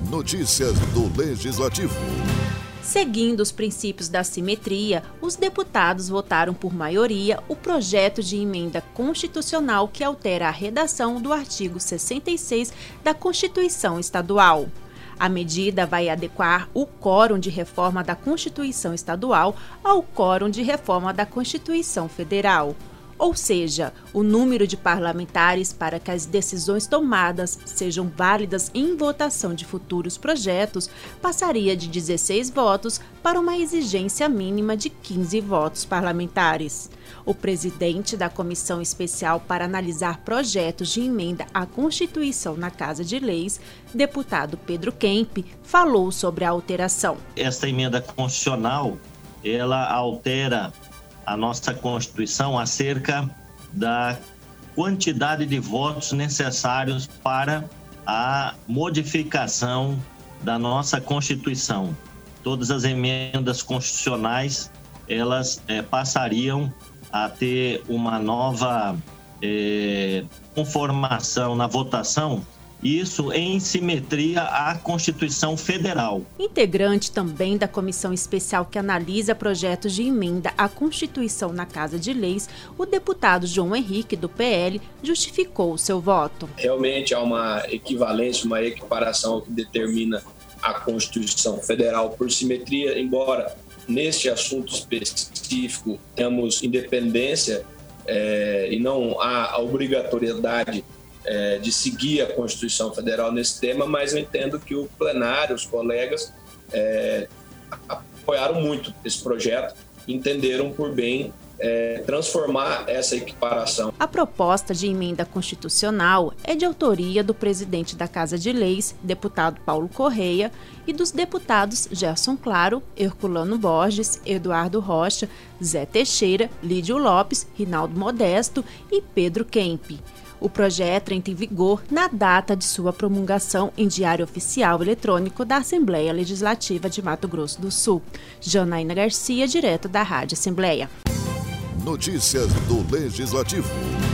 Notícias do Legislativo. Seguindo os princípios da simetria, os deputados votaram por maioria o projeto de emenda constitucional que altera a redação do artigo 66 da Constituição Estadual. A medida vai adequar o quórum de reforma da Constituição Estadual ao quórum de reforma da Constituição Federal. Ou seja, o número de parlamentares para que as decisões tomadas sejam válidas em votação de futuros projetos passaria de 16 votos para uma exigência mínima de 15 votos parlamentares. O presidente da Comissão Especial para analisar projetos de emenda à Constituição na Casa de Leis, deputado Pedro Kemp, falou sobre a alteração. Esta emenda constitucional, ela altera a nossa Constituição acerca da quantidade de votos necessários para a modificação da nossa Constituição. Todas as emendas constitucionais, elas passariam a ter uma nova conformação na votação, isso em simetria à Constituição Federal. Integrante também da comissão especial que analisa projetos de emenda à Constituição na Casa de Leis, o deputado João Henrique, do PL, justificou o seu voto. Realmente há uma equivalência, uma equiparação que determina a Constituição Federal por simetria, embora neste assunto específico temos independência e não há a obrigatoriedade de seguir a Constituição Federal nesse tema, mas eu entendo que o plenário, os colegas, apoiaram muito esse projeto, entenderam por bem transformar essa equiparação. A proposta de emenda constitucional é de autoria do presidente da Casa de Leis, deputado Paulo Correia, e dos deputados Gerson Claro, Herculano Borges, Eduardo Rocha, Zé Teixeira, Lídio Lopes, Rinaldo Modesto e Pedro Kemp. O projeto entra em vigor na data de sua promulgação em Diário Oficial Eletrônico da Assembleia Legislativa de Mato Grosso do Sul. Janaína Garcia, direto da Rádio Assembleia. Notícias do Legislativo.